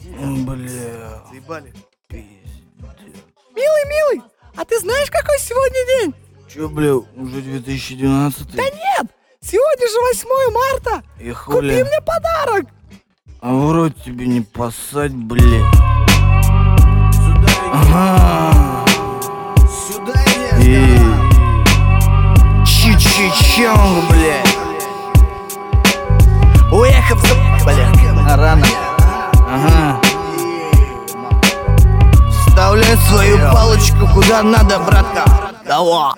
Бля. Заебали. Милый, а ты знаешь, какой сегодня день? Чё, бля, уже 2012? Да нет, сегодня же 8 марта. И Купи хули? мне подарок. А в рот тебе не поссать, бля. Ага. Сюда иди, И... сказал. Чи-чи-чонг, бля. Уехав за... Бля, рано. Ага. Вставляй свою палочку куда надо, братка. Давай.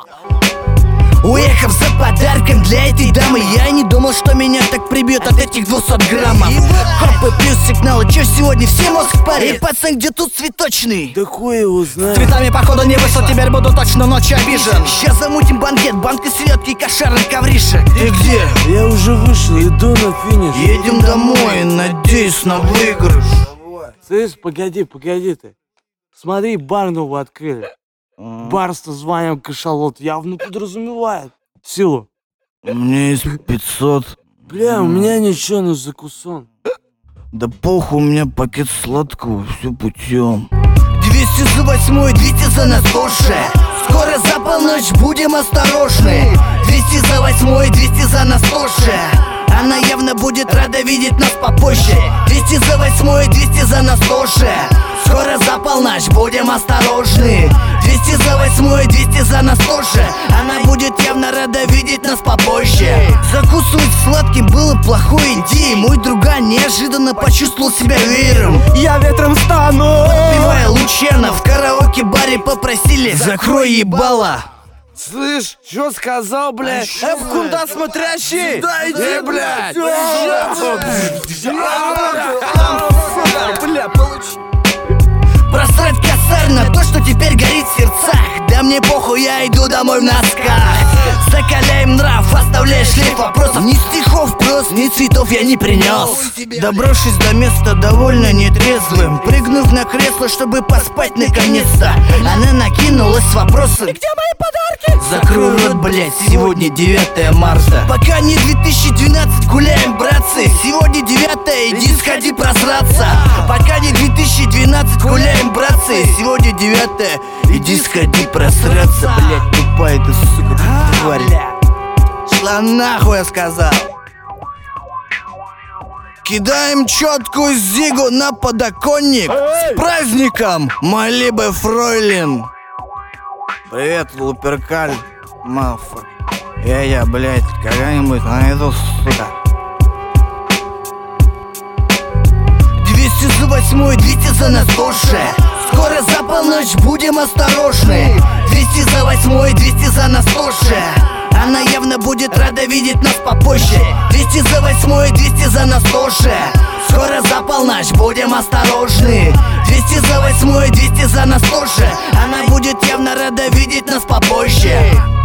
Уехав за подарком для этой дамы, я и не думал, что меня так прибьет от этих 200 граммов. Хоп и плюс сигналы, чё сегодня все мозг в паре? Эй, пацан, где тут цветочный? Да хуй его знает. Цветами походу не вышел, теперь буду точно ночью обижен. Сейчас замутим банкет, банка селедки и кошерных ковришек. Ты где? Я уже вышел, иду на финиш. Едем домой, надеюсь на выигрыш. Слышь, погоди ты. Смотри, бар новый открыли. Бар с названием Кашалот явно подразумевает силу. У меня есть 500. Бля, у меня ничего, но закусон. Да похуй, у меня пакет сладкого, все путем. 200 за 8, 200 за нас тоже. Скоро за полночь, будем осторожны. 200 за 8, 200 за нас тоже. Она явно будет рада видеть нас попозже. 200 за 8, 200 за нас тоже. Скоро за полночь, будем осторожны. 200 за 8, 200 за нас тоже. Она будет явно рада видеть нас попозже. Закусывать сладким было плохой идеей. Мой друган неожиданно почувствовал себя веером. Я ветром стану. Подпевая Лучано, в караоке-баре попросили: закрой ебало. Слышь, что сказал, блядь? Куда смотрящий? Да иди, блядь! Бля, получи. Просрать косарь на то, что теперь горит в сердцах. Да мне похуй, я иду домой в носках. Закаляем нрав, оставляй шлейф вопросов. Ни стихов просто, ни цветов я не принес. Добравшись до места довольно нетрезвым, прыгнув на кресло, чтобы поспать наконец-то, она накинулась с вопросом: Где мои подарки? закрой рот, блять, сегодня 9 марта. Пока не 2012, гуляем, братцы. Сегодня 9, иди сходи просраться. Пока не 2012, гуляем, братцы. Сегодня 9, иди сходи просраться. Блять, тупая ты, сука, тварь. Шла нахуй, я сказал. Кидаем четкую зигу на подоконник. С праздником, моли бы фройлен. Привет, Луперкаль, мафа. Я, блядь, когда-нибудь найду, сука. 200 за 8, 200 за нас тоже. Скоро за полночь, будем осторожны. 200 за 8, 200 за нас тоже. Она явно будет рада видеть нас попозже. 200 за 8, 200 за нас тоже. Скоро за полночь, будем осторожны. 200 за 8, 200 за нас тоже. Она будет явно рада видеть нас попозже.